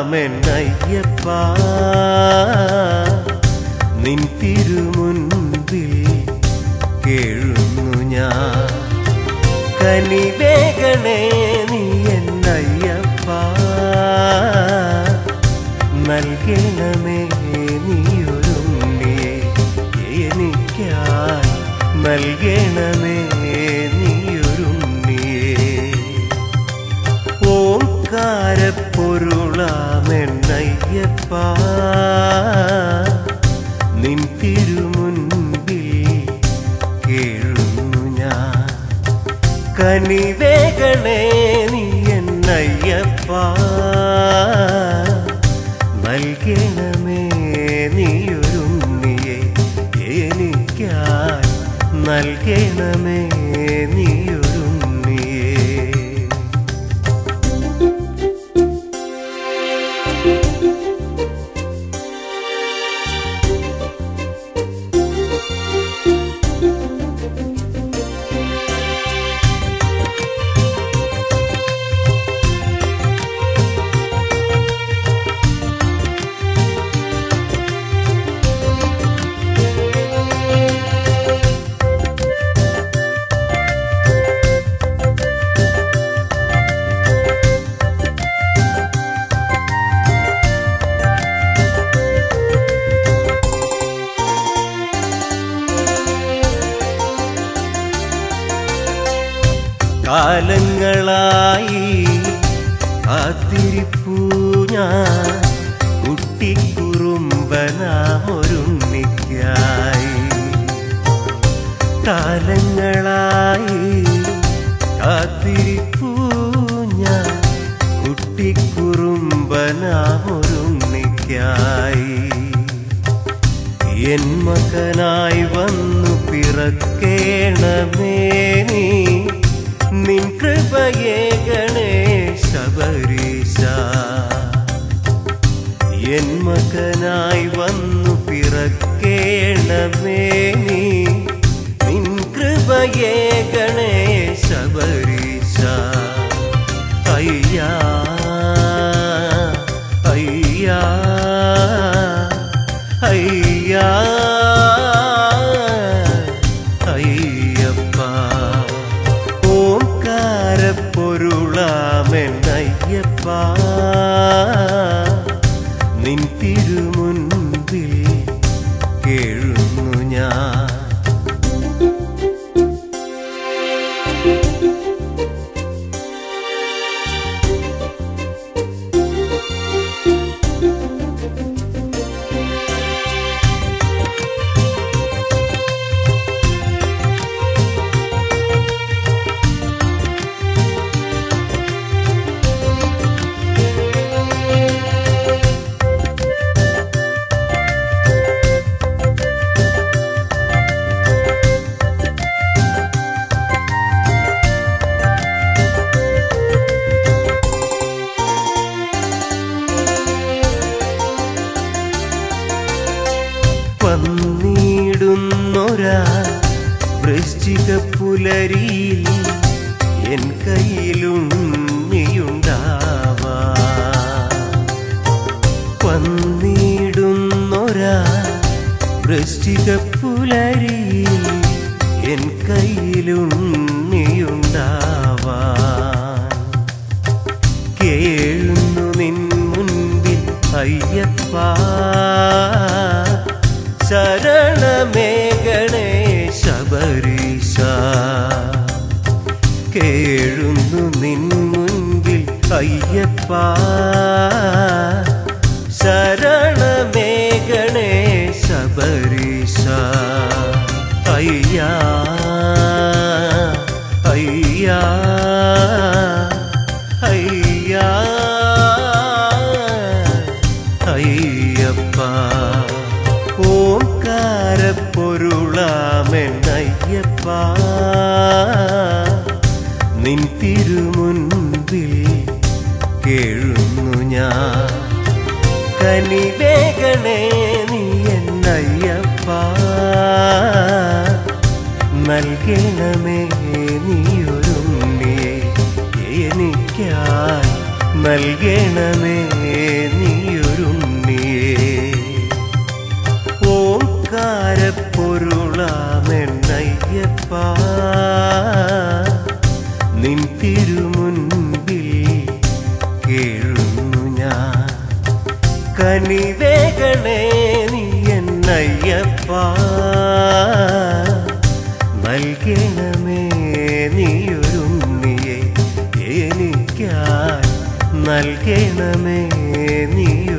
പൊരുളാമെന്നയ്യപ്പാ നിൻ തിരുമുൻപിൽ കേഴുന്നു ഞാൻ. കനിവേഗണേ നീ എന്നയ്യപ്പാ, നൽകണമേ നീയൊരുണ്ണിയെ എനിക്കായി, നൽകണമേ നീയൊരുണ്ണിയെ. ഓംകാരപ്പൊരുളാമെന്നയ്യപ്പാ നിൻ തിരുമുൻപിൽ കേഴുന്നു ഞാൻ. കനിവേഗണേ നീ എന്നയ്യപ്പാ, നൽകണമേ നീയൊരുണ്ണിയെ എനിക്കായി, നൽകണമേ നീയൊരുണ്ണിയെ. കാലങ്ങളായി കാത്തിരിപ്പൂ ഞാൻ കുട്ടിക്കുറുമ്പനാമൊരുണ്ണിക്കായി. കാലങ്ങളായി കാത്തിരിപ്പൂ ഞാൻ കുട്ടിക്കുറുമ്പനാമൊരുണ്ണിക്കായി. എൻ മകനായി വന്നു പിറക്കേണമേ നീ, നിൻ കൃപയേകണേ ശബരീശ. എൻ മകനായി വന്നു പിറക്കേണമേ നീ, നിൻ കൃപയേകണേ ശബരീശ. അയ്യാ അയ്യാ അയ്യാ അയ്യപ്പാ. ഓംകാരപ്പൊരുളാമെന്നയ്യപ്പാ നിൻ തിരുമുൻപിൽ കേഴുന്നു ഞാൻ. വന്നിടുന്നൊരാ വൃശ്ചികപ്പുലരിയിൽ എൻ കയ്യിലുണ്ണിയുണ്ടാവാ. വന്നിടുന്നൊരാ വൃശ്ചികപ്പുലരിയിൽ എൻ കയ്യിലുണ്ണിയുണ്ടാവാ. കേഴുന്നു നിൻ മുൻപിൽ അയ്യപ്പാ, ശരണമേകണേ ശബരീശ. കേഴുന്നു നിൻ മുൻപിൽ അയ്യപ്പാ, ശരണമേകണേ ശബരീശ. അയ്യാ അയ്യാ അയ്യാ അയ്യപ്പാ. ഓംകാരപ്പൊരുളാമെന്നയ്യപ്പാ നിൻ തിരുമുൻപിൽ കേഴുന്നു ഞാൻ. കനിവേഗണേ നീ എന്നയ്യപ്പാ, നൽകണമേ നീയൊരുണ്ണിയെ എനിക്കായി, നൽകണമേ നീ കനിവേകണേ നീ എന്നയ്യപ്പ നൽകണമേ നീയൊരുണ്ണിയെ എനിക്കായി നൽകണമേ നീ